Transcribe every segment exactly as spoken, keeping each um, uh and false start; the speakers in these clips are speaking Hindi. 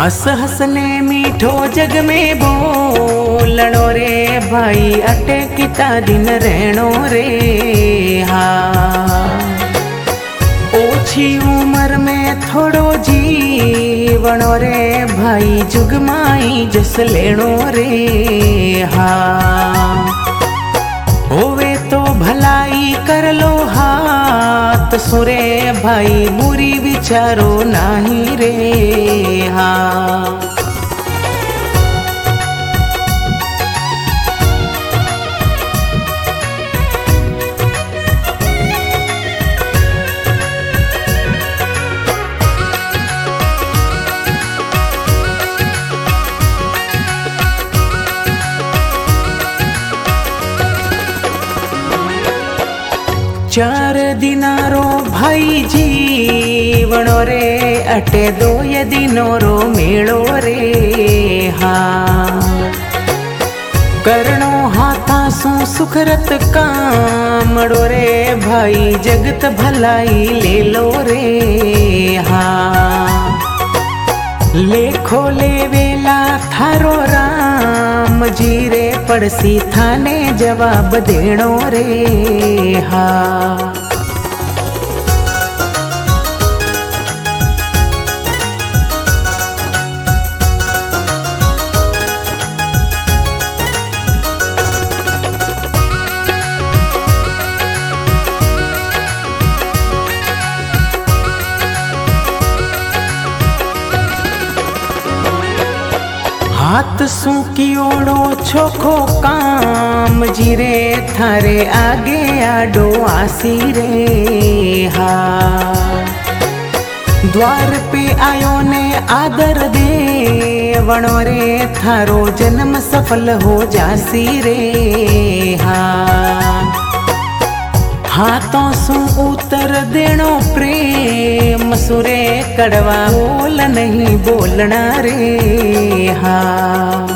हस हसने मीठो जग में बोलणो रे भाई अटे किता दिन रहणो रे। हाँ ओछी उम्र में थोड़ो जीवणो रे भाई जुगमाई जस लेणो रे। हाँ होवे तो भलाई कर लो हाथ सुरे भाई बुरी विचारो नहीं रे। हाँ चार दिनारो भाई जीवणो रे अटे दो ये दिनो रो मेड़ो रे। हाँ करणो हाथा सु सुखरत कामड़ो रे भाई जगत भलाई ले लो रे। हाँ लेखो ले वेला थारो राम जी रे पड़सी थाने जवाब देणो रे। हाँ हाथ सूकियोड़ो छोखो काम जी रे थारे आगे आडो आसी रे। हाँ द्वार पे आयो ने आदर दे वणो रे थारो जन्म सफल हो जासी रे। हाँ हाथों सु उतर देणो प्रेम सुरे कड़वा बोल नहीं बोलना रे। हाँ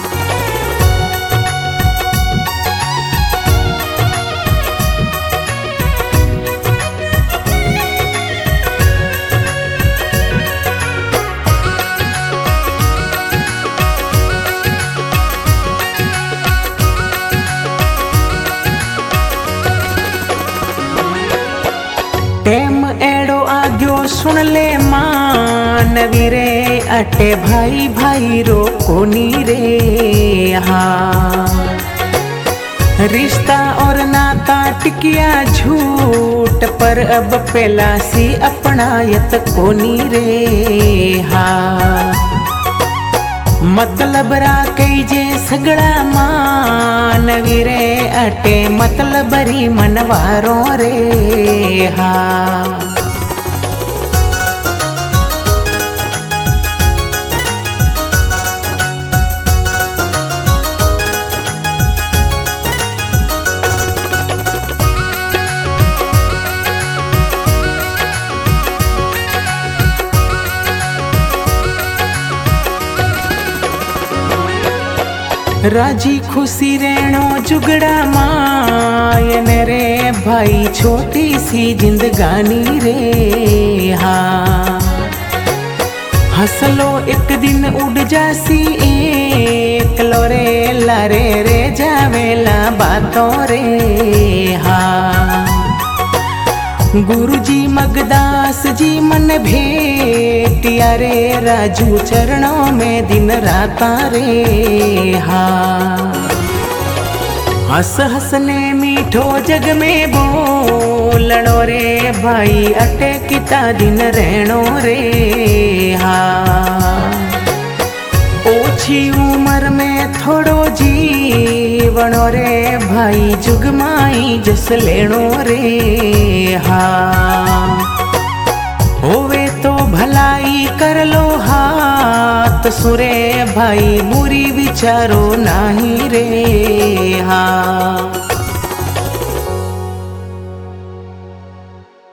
टेम एड़ो आग्यो सुन ले मानवी रे अटे भाई भाई रो कोनी रे। हाँ रिश्ता और नाता टिकिया झूठ पर अब पेला सी अपनायत कोनी रे। हाँ मतलब राकई जे सगड़ा मानवी रे अटे मतलब री मनवारो रे। हाँ राजी खुशी रहणो जुगड़ा मायन रे भाई छोटी सी जिंदगानी रे। हाँ हसलो एक दिन उड़ जासी एकलो रे लारे रे जावेला बातों रे। हाँ गुरुजी मगदास जी मन भेटिया रे राजू चरणों में दिन राता रे। हाँ हस हसने मीठो जग में बोलणो रे भाई अटे किता दिन रहणो रे। हाँ ओछी उम्र में थोड़ो जीवणो रे भाई जुगमाई जस लेणो रे। हाँ होवे तो भलाई कर लो हाथ सुरे भाई बुरी विचारो नहीं रे। हाँ